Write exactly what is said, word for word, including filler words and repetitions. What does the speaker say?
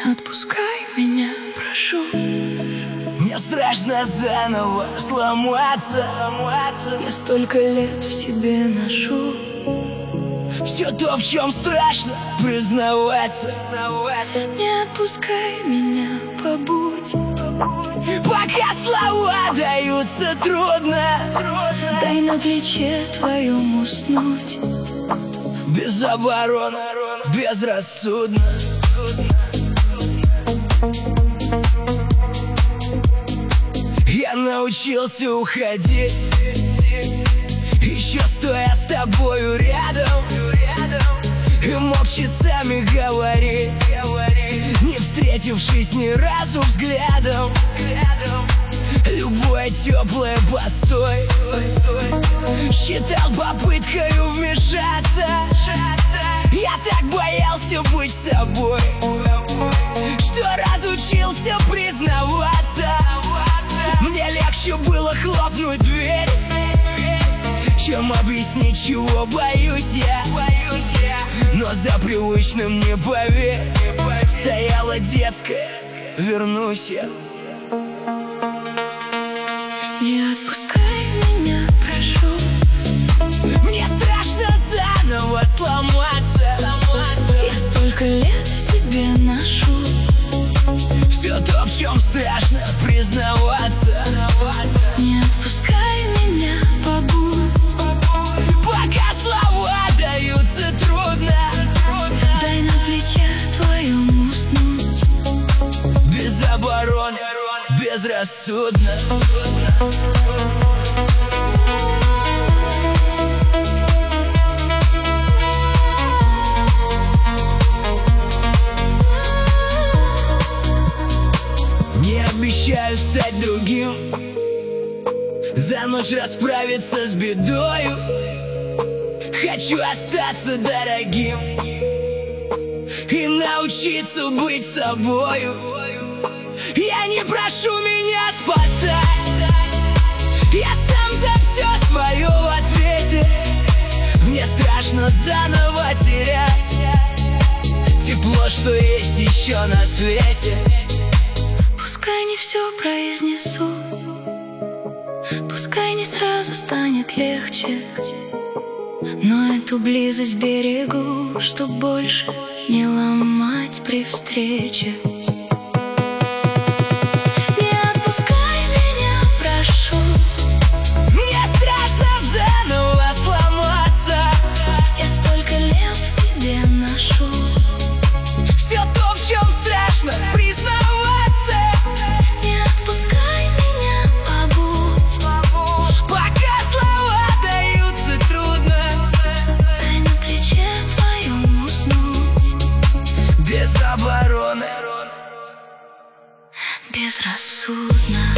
отпускай меня, прошу. Мне страшно заново сломаться. Я столько лет в себе ношу все то, в чем страшно признаваться. Не отпускай меня, побудь. Пока слова даются трудно, дай на плече твоем уснуть. без обороны, безрассудно. Я научился уходить, еще стоя с тобою рядом, и мог часами говорить, не встретившись ни разу взглядом. Любое теплое постой считал попыткою вмешаться. Я так боялся быть собой, что разучился признаваться. Мне легче было хлопнуть дверь, чем объяснить, чего боюсь я. Но за привычным, не поверь, стояла детская, вернусь я. Не отпускай меня, прошу. Мне страшно заново сломаться. Я столько лет в себе ношу все то, в чем страшно признаваться. Не отпускай меня, побудь. Пока слова даются трудно, дай на плече твоем уснуть. без обороны, безрассудно. Не обещаю стать другим, за ночь расправиться с бедою. Хочу остаться дорогим и научиться быть собою. Я не прошу меня спасать, я сам за все свое в ответе. Мне страшно заново терять тепло, что есть еще на свете. Пускай не все произнесу, пускай не сразу станет легче, но эту близость берегу, чтоб больше не ломать при встрече. Безрассудно.